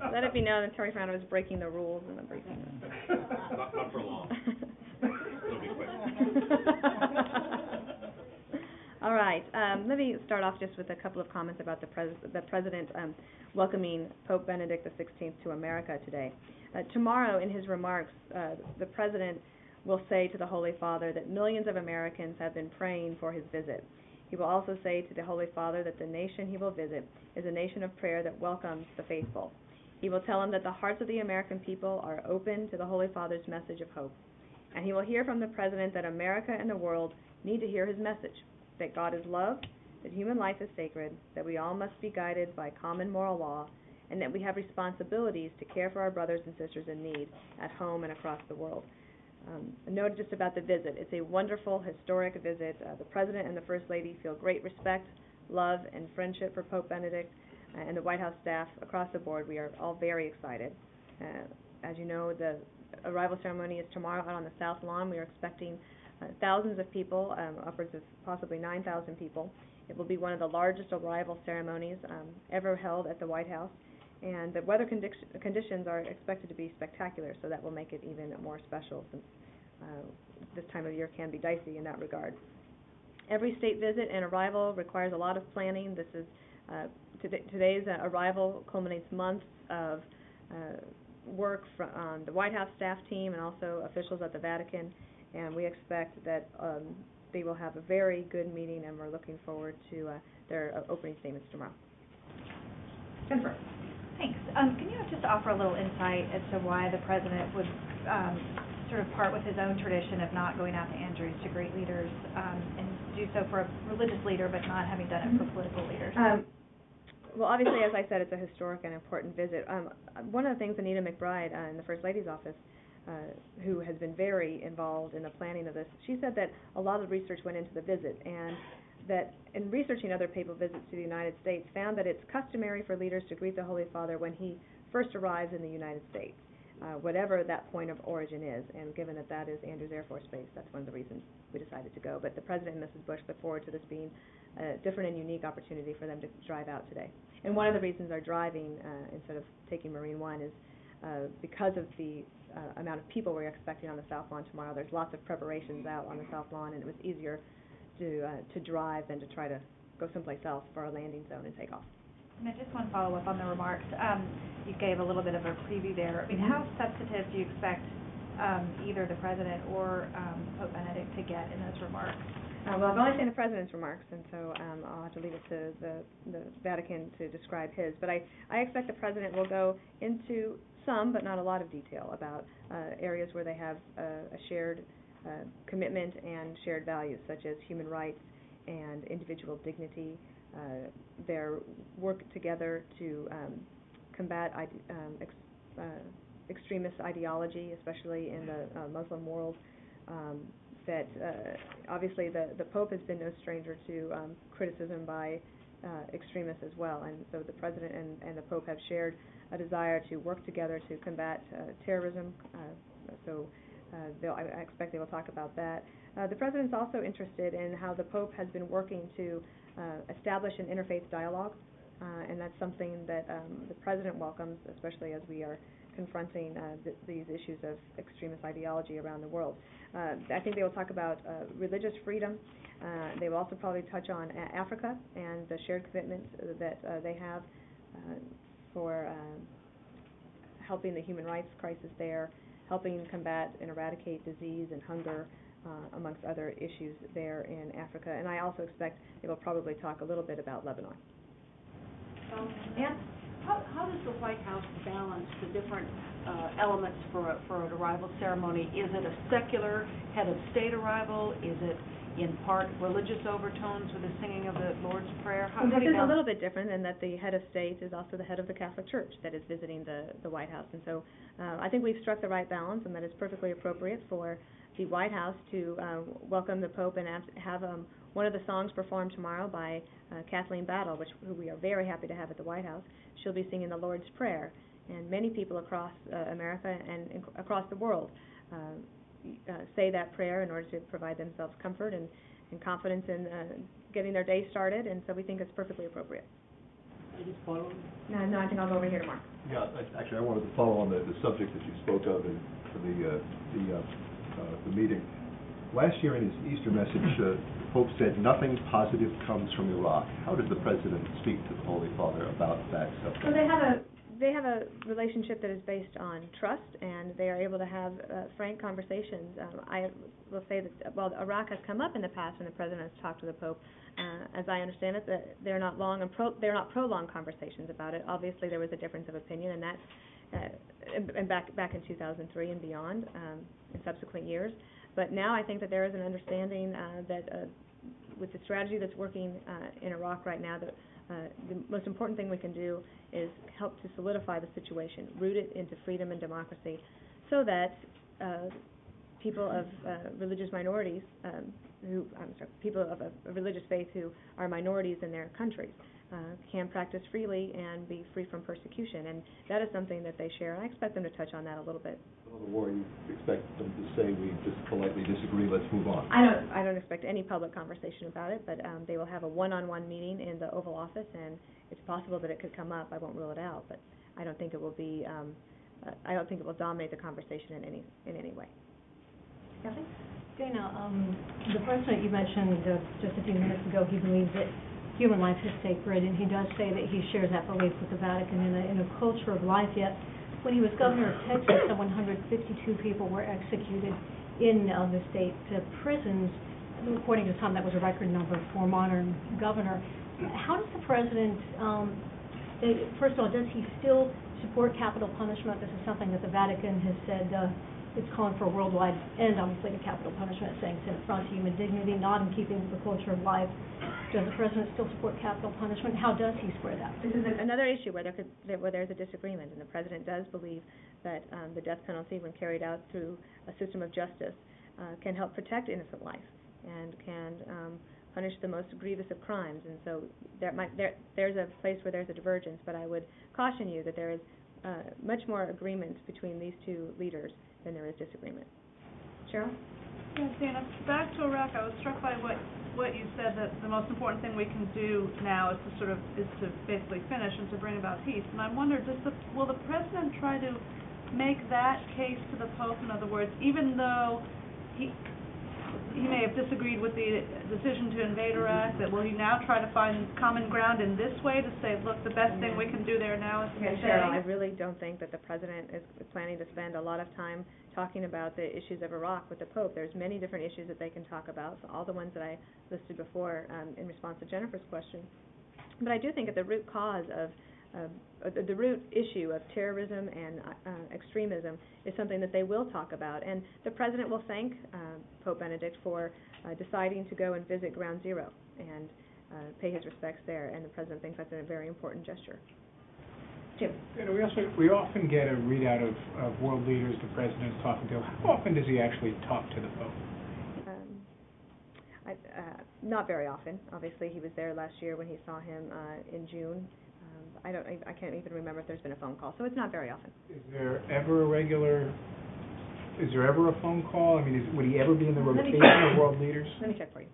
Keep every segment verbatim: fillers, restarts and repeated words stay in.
Let it be known that Terry Fernando is breaking the rules in the briefing. Not, not for long. It'll be quick. All right. Um, let me start off just with a couple of comments about the, pres the President um, welcoming Pope Benedict the sixteenth to America today. Uh, tomorrow, in his remarks, uh, the President will say to the Holy Father that millions of Americans have been praying for his visit. He will also say to the Holy Father that the nation he will visit is a nation of prayer that welcomes the faithful. He will tell him that the hearts of the American people are open to the Holy Father's message of hope. And he will hear from the President that America and the world need to hear his message, that God is love, that human life is sacred, that we all must be guided by common moral law, and that we have responsibilities to care for our brothers and sisters in need at home and across the world. Um, a note just about the visit. It's a wonderful, historic visit. Uh, the President and the First Lady feel great respect, love, and friendship for Pope Benedict, uh, and the White House staff across the board. We are all very excited. Uh, as you know, the arrival ceremony is tomorrow out on the South Lawn. We are expecting uh, thousands of people, um, upwards of possibly nine thousand people. It will be one of the largest arrival ceremonies um, ever held at the White House. And the weather condi conditions are expected to be spectacular, so that will make it even more special, since uh, this time of year can be dicey in that regard. Every state visit and arrival requires a lot of planning. This is uh, today, today's uh, arrival culminates months of uh, work from um, the White House staff team and also officials at the Vatican, and we expect that um, they will have a very good meeting, and we're looking forward to uh, their uh, opening statements tomorrow. Jennifer. Thanks. Um, can you just offer a little insight as to why the President would um, sort of part with his own tradition of not going out to Andrews to greet leaders um, and do so for a religious leader, but not having done it for political leaders? Um, well, obviously, as I said, it's a historic and important visit. Um, one of the things Anita McBride uh, in the First Lady's office, uh, who has been very involved in the planning of this, she said that a lot of research went into the visit, and that in researching other papal visits to the United States, found that it's customary for leaders to greet the Holy Father when he first arrives in the United States, uh, whatever that point of origin is. And given that that is Andrews Air Force Base, that's one of the reasons we decided to go. But the President and Missus Bush look forward to this being a different and unique opportunity for them to drive out today. And one of the reasons they're driving uh, instead of taking Marine One is uh, because of the uh, amount of people we're expecting on the South Lawn tomorrow. There's lots of preparations out on the South Lawn, and it was easier to uh, to drive than to try to go someplace else for a landing zone and take off. And I just want to follow up on the remarks. Um, you gave a little bit of a preview there. I mean, how substantive do you expect um, either the President or um, Pope Benedict to get in those remarks? Uh, well, I've only seen the President's remarks, and so um, I'll have to leave it to the, the Vatican to describe his. But I, I expect the President will go into some, but not a lot of detail about uh, areas where they have uh, a shared Uh, commitment and shared values, such as human rights and individual dignity, uh, their work together to um, combat ide um, ex uh, extremist ideology, especially in the uh, Muslim world, um, that uh, obviously the, the Pope has been no stranger to um, criticism by uh, extremists as well, and so the President and, and the Pope have shared a desire to work together to combat uh, terrorism, uh, so Uh, I, I expect they will talk about that. Uh, the President's also interested in how the Pope has been working to uh, establish an interfaith dialogue, uh, and that's something that um, the President welcomes, especially as we are confronting uh, th these issues of extremist ideology around the world. Uh, I think they will talk about uh, religious freedom. Uh, they will also probably touch on a Africa and the shared commitment that uh, they have uh, for uh, helping the human rights crisis there, helping combat and eradicate disease and hunger, uh, amongst other issues there in Africa. And I also expect they will probably talk a little bit about Lebanon. Um, and how, how does the White House balance the different uh, elements for, a, for an arrival ceremony? Is it a secular head of state arrival? Is it in part religious overtones with the singing of the Lord's Prayer? How, well, how this do you is a balance? little bit different in that the head of state is also the head of the Catholic Church that is visiting the, the White House. And so uh, I think we've struck the right balance, and that it's perfectly appropriate for the White House to uh, welcome the Pope and have um, one of the songs performed tomorrow by uh, Kathleen Battle, which who we are very happy to have at the White House. She'll be singing the Lord's Prayer, and many people across uh, America and in, across the world uh, uh, say that prayer in order to provide themselves comfort and and confidence in uh, getting their day started, and so we think it's perfectly appropriate. just follow? No, no, I think I'll go over here to Mark. Yeah, I- actually, I wanted to follow on the, the subject that you spoke of in for the, uh, the, uh, uh, the meeting. Last year in his Easter message, uh, the Pope said, "Nothing positive comes from Iraq." How does the President speak to the Holy Father about that subject? Well, they have a, they have a relationship that is based on trust, and they are able to have uh, frank conversations. Um, I will say that, well, Iraq has come up in the past when the President has talked to the Pope. Uh, as I understand it, that they're not long and pro, they're not prolonged conversations about it. Obviously, there was a difference of opinion, and that, uh, and, and back back in two thousand three and beyond, um, in subsequent years. But now I think that there is an understanding uh, that uh, with the strategy that's working uh, in Iraq right now, that uh, the most important thing we can do is help to solidify the situation, root it into freedom and democracy, so that uh, people of uh, religious minorities, um, who I'm sorry, people of a, a religious faith who are minorities in their countries, uh, can practice freely and be free from persecution, and that is something that they share. And I expect them to touch on that a little bit. The war, you expect them to say, "We just politely disagree, let's move on." I don't. I don't expect any public conversation about it, but um, they will have a one-on-one meeting in the Oval Office, and it's possible that it could come up. I won't rule it out, but I don't think it will be. Um, uh, I don't think it will dominate the conversation in any in any way. Kathy? Dana, um, the president, you mentioned uh, just a few minutes ago, he believes that human life is sacred, and he does say that he shares that belief with the Vatican in a, in a culture of life. Yet, when he was governor of Texas, one hundred fifty-two people were executed in uh, the state uh, prisons. According to some, that was a record number for a modern governor. How does the president, um, uh, first of all, does he still support capital punishment? This is something that the Vatican has said. Uh, It's calling for a worldwide end, obviously, to capital punishment, saying it's an affront to human dignity, not in keeping with the culture of life. Does the president still support capital punishment? How does he square that? This is another issue where there could, where there's a disagreement, and the president does believe that um, the death penalty, when carried out through a system of justice, uh, can help protect innocent life and can um, punish the most grievous of crimes. And so there might there there's a place where there's a divergence, but I would caution you that there is uh, much more agreement between these two leaders than there is disagreement. Cheryl? Yes, Dana, back to Iraq, I was struck by what, what you said, that the most important thing we can do now is to sort of, is to basically finish and to bring about peace. And I wonder, does the, will the president try to make that case to the Pope? In other words, even though he, he may have disagreed with the decision to invade Iraq, that will he now try to find common ground in this way to say, look, the best thing we can do there now is to Okay, stay? Cheryl, I really don't think that the president is planning to spend a lot of time talking about the issues of Iraq with the Pope. There's many different issues that they can talk about, all the ones that I listed before um, in response to Jennifer's question. But I do think that the root cause of uh, the, the root issue of terrorism and uh, extremism is something that they will talk about. And the president will thank uh, Pope Benedict for uh, deciding to go and visit Ground Zero and uh, pay his respects there. And the president thinks that's a very important gesture. Jim? You know, we also we often get a readout of, of world leaders the president is talking to. How often does he actually talk to the Pope? Um, I, uh, not very often. Obviously, he was there last year when he saw him uh, in June. Um, I don't. I, I can't even remember if there's been a phone call. So it's not very often. Is there ever a regular? Is there ever a phone call? I mean, is, would he ever be in the Let me rotation check. of world leaders? Let me check for you.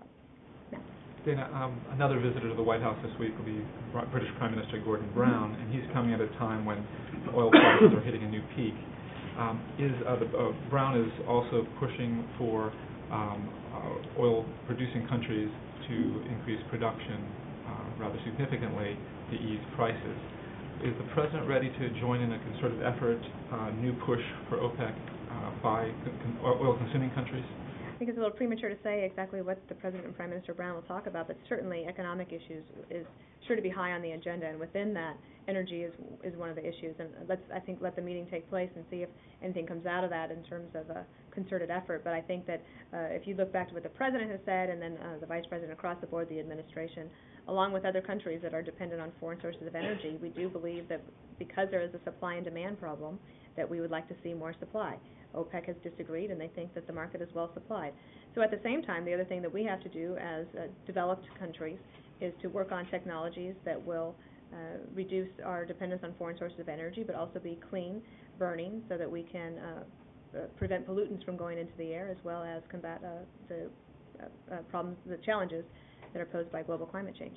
Dana, um, another visitor to the White House this week will be British Prime Minister Gordon Brown, and he's coming at a time when oil prices are hitting a new peak. Um, is uh, the, uh, Brown is also pushing for um, uh, oil-producing countries to increase production uh, rather significantly to ease prices. Is the president ready to join in a concerted effort, uh, new push for OPEC uh, by con- oil-consuming countries? I think it's a little premature to say exactly what the President and Prime Minister Brown will talk about, but certainly economic issues is sure to be high on the agenda, and within that, energy is is one of the issues. And let's, I think, let the meeting take place and see if anything comes out of that in terms of a concerted effort. But I think that uh, if you look back to what the President has said, and then uh, the Vice President across the board, the administration, along with other countries that are dependent on foreign sources of energy, we do believe that because there is a supply and demand problem, that we would like to see more supply. OPEC has disagreed, and they think that the market is well supplied. So at the same time, the other thing that we have to do as uh, developed countries is to work on technologies that will uh, reduce our dependence on foreign sources of energy, but also be clean burning so that we can uh, uh, prevent pollutants from going into the air, as well as combat uh, the uh, uh, problems, the challenges that are posed by global climate change.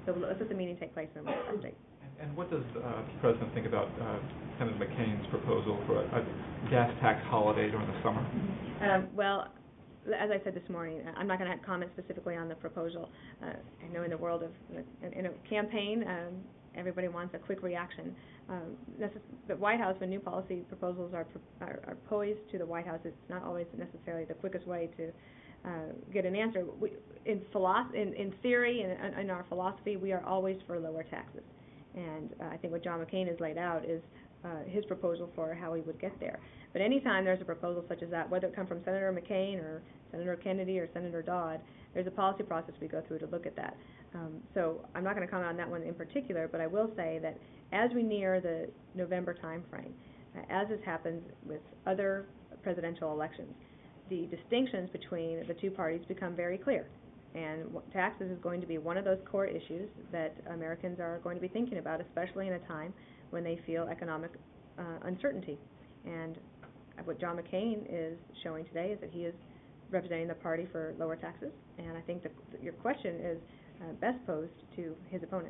So let's let the meeting take place and we'll update. And and what does uh, the President think about uh, Senator McCain's proposal for a, a gas tax holiday during the summer? Um, well, as I said this morning, I'm not going to comment specifically on the proposal. Uh, I know in the world of, in, in a campaign, um, everybody wants a quick reaction. Um, necess- the White House, when new policy proposals are, pro- are, are posed to the White House, it's not always necessarily the quickest way to uh, get an answer. We, in, philosoph- in, in theory and in, in our philosophy, we are always for lower taxes. And uh, I think what John McCain has laid out is uh, his proposal for how we would get there. But anytime there's a proposal such as that, whether it come from Senator McCain or Senator Kennedy or Senator Dodd, there's a policy process we go through to look at that. Um, so I'm not going to comment on that one in particular, but I will say that as we near the November time frame, uh, as this happens with other presidential elections, the distinctions between the two parties become very clear. And w- taxes is going to be one of those core issues that Americans are going to be thinking about, especially in a time when they feel economic uh, uncertainty. And what John McCain is showing today is that he is representing the party for lower taxes, and I think that your question is uh, best posed to his opponent.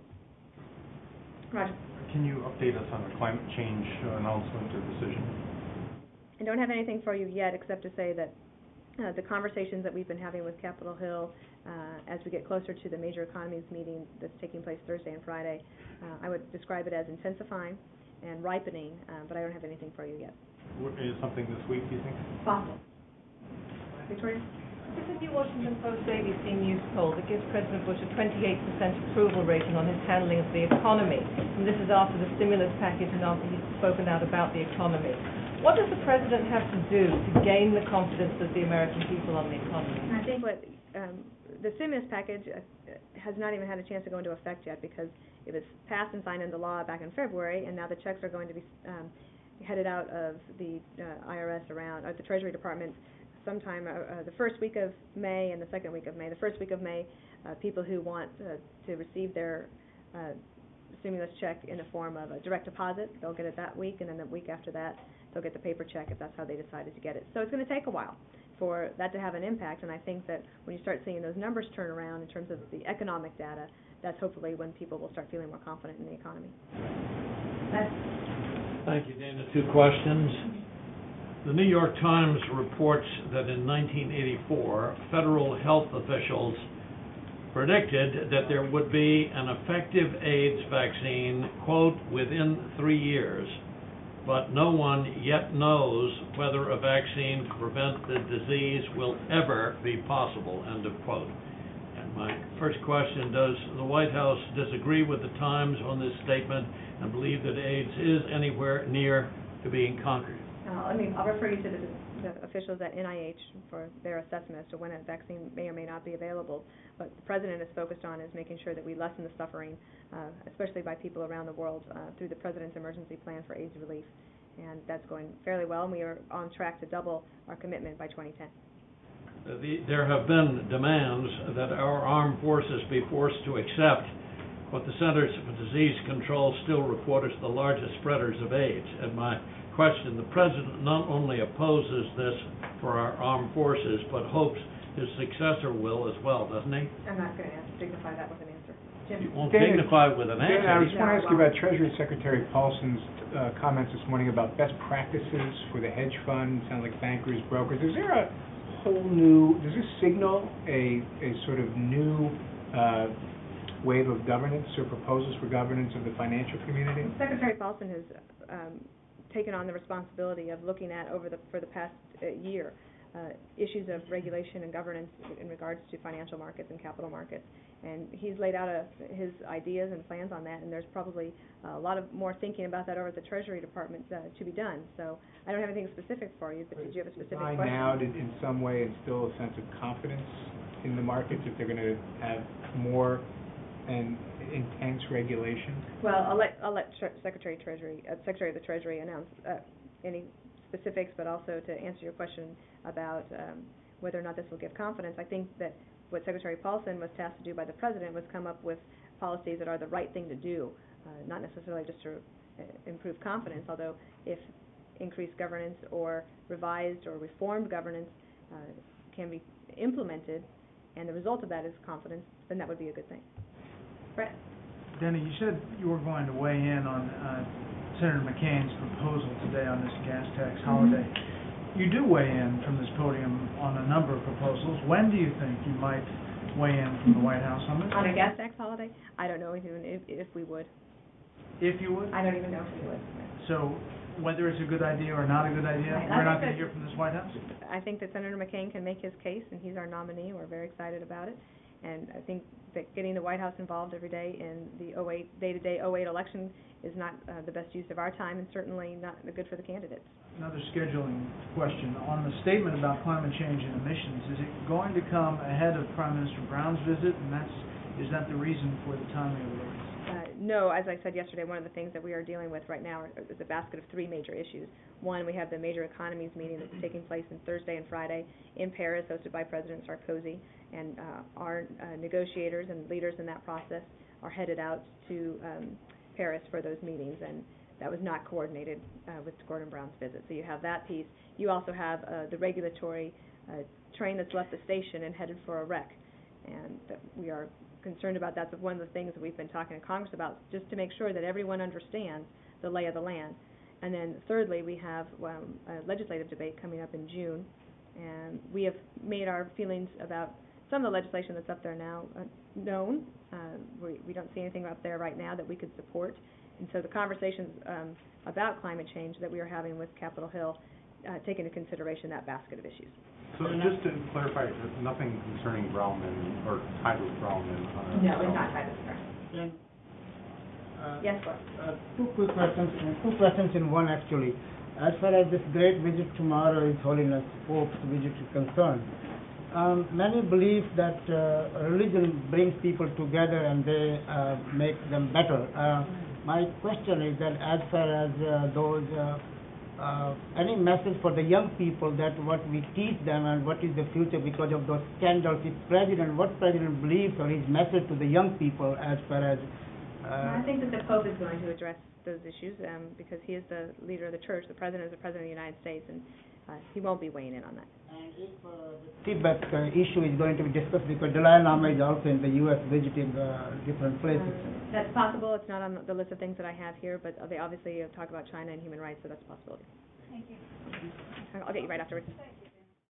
Roger. Can you update us on the climate change uh, announcement or decision? I don't have anything for you yet except to say that uh, the conversations that we've been having with Capitol Hill uh, as we get closer to the major economies meeting that's taking place Thursday and Friday, uh, I would describe it as intensifying and ripening, uh, but I don't have anything for you yet. Is something this week, do you think? Possible. Victoria? There's a new Washington Post-A B C News poll that gives President Bush a twenty-eight percent approval rating on his handling of the economy. And this is after the stimulus package and after he's spoken out about the economy. What does the President have to do to gain the confidence of the American people on the economy? I think what um, the stimulus package uh, has not even had a chance to go into effect yet because it was passed and signed into law back in February, and now the checks are going to be um, headed out of the uh, I R S around, or the Treasury Department sometime uh, uh, the first week of May and the second week of May. The first week of May, uh, people who want uh, to receive their uh, stimulus check in the form of a direct deposit, they'll get it that week, and then the week after that, they'll get the paper check if that's how they decided to get it. So it's going to take a while for that to have an impact, and I think that when you start seeing those numbers turn around in terms of the economic data, that's hopefully when people will start feeling more confident in the economy. That's Thank you, Dana. Two questions. The New York Times reports that in nineteen eighty-four, federal health officials predicted that there would be an effective AIDS vaccine, quote, within three years, but no one yet knows whether a vaccine to prevent the disease will ever be possible, end of quote. And my first question, does the White House disagree with the Times on this statement and believe that AIDS is anywhere near to being conquered? Uh, I mean, I'll refer you to the, the officials at N I H for their assessment as to when a vaccine may or may not be available. What the President is focused on is making sure that we lessen the suffering, uh, especially by people around the world, uh, through the President's emergency plan for AIDS relief. And that's going fairly well, and we are on track to double our commitment by twenty ten. Uh, the, there have been demands that our armed forces be forced to accept what the Centers for Disease Control still report as the largest spreaders of AIDS. And my question, the President not only opposes this for our armed forces, but hopes his successor will as well, doesn't he? I'm not going to dignify that with an answer. Jim? You won't Dana- dignify with an Dana, I answer. was going to ask you about Treasury Secretary Paulson's uh, comments this morning about best practices for the hedge fund, sound like bankers, brokers. Is there a whole new, does this signal a, a sort of new uh, wave of governance or proposals for governance of the financial community? Secretary Paulson has um, taken on the responsibility of looking at over the for the past uh, year uh, issues of regulation and governance in regards to financial markets and capital markets, and he's laid out a, his ideas and plans on that. And there's probably a lot of more thinking about that over at the Treasury Department uh, to be done. So I don't have anything specific for you, but did you have a specific By question? now, did in some way instill a sense of confidence in the markets if they're going to have more and intense regulation? Well, I'll let I'll let Tre- Secretary Treasury uh, Secretary of the Treasury announce uh, any specifics, but also to answer your question about um, whether or not this will give confidence. I think that what Secretary Paulson was tasked to do by the President was come up with policies that are the right thing to do, uh, not necessarily just to uh, improve confidence, although if increased governance or revised or reformed governance uh, can be implemented and the result of that is confidence, then that would be a good thing. Brett? Denny, you said you were going to weigh in on uh, Senator McCain's proposal today on this gas tax holiday. You do weigh in from this podium on a number of proposals. When do you think you might weigh in from the White House on this? On a gas tax holiday? I don't know even if, if we would. If you would? I don't even know if we would. So whether it's a good idea or not a good idea, Right. we're I not think going to hear from this White House? I think that Senator McCain can make his case, and he's our nominee, and we're very excited about it. And I think that getting the White House involved every day in the oh eight, day-to-day oh eight election is not uh, the best use of our time, and certainly not good for the candidates. Another scheduling question. On the statement about climate change and emissions, is it going to come ahead of Prime Minister Brown's visit, and that's, is that the reason for the timing of the release? Uh, no, as I said yesterday, one of the things that we are dealing with right now is a basket of three major issues. One, we have the major economies meeting that's taking place on Thursday and Friday in Paris, hosted by President Sarkozy, and uh, our uh, negotiators and leaders in that process are headed out to um, Paris for those meetings, and that was not coordinated uh, with Gordon Brown's visit. So you have that piece. You also have uh, the regulatory uh, train that's left the station and headed for a wreck, and that we are concerned about. That's one of the things that we've been talking to Congress about, just to make sure that everyone understands the lay of the land. And then thirdly, we have um, a legislative debate coming up in June, and we have made our feelings about some of the legislation that's up there now uh, known. Uh, we, we don't see anything up there right now that we could support. And so the conversations um, about climate change that we are having with Capitol Hill uh, take into consideration that basket of issues. So just to clarify, nothing concerning Grauman or tied with Grauman? on a- No, it's not tied to the Then, uh, Yes, sir. uh, two quick questions, uh, two questions in one actually. As far as this great visit tomorrow, His Holiness Pope's visit is concerned, um, many believe that uh, religion brings people together and they uh, make them better. Uh, my question is that as far as uh, those, uh, uh, any message for the young people that what we teach them and what is the future because of those scandals? If President, what President believes or his message to the young people as far as Uh, I think that the Pope is going to address those issues um, because he is the leader of the church. The President is the President of the United States, and uh, he won't be weighing in on that. And if uh, the Tibet uh, issue is going to be discussed, because Dalai Lama is also in the U S visiting uh, different places. Um, that's possible. It's not on the list of things that I have here, but they obviously talk about China and human rights, so that's a possibility. Thank you. I'll get you right afterwards. Thank you.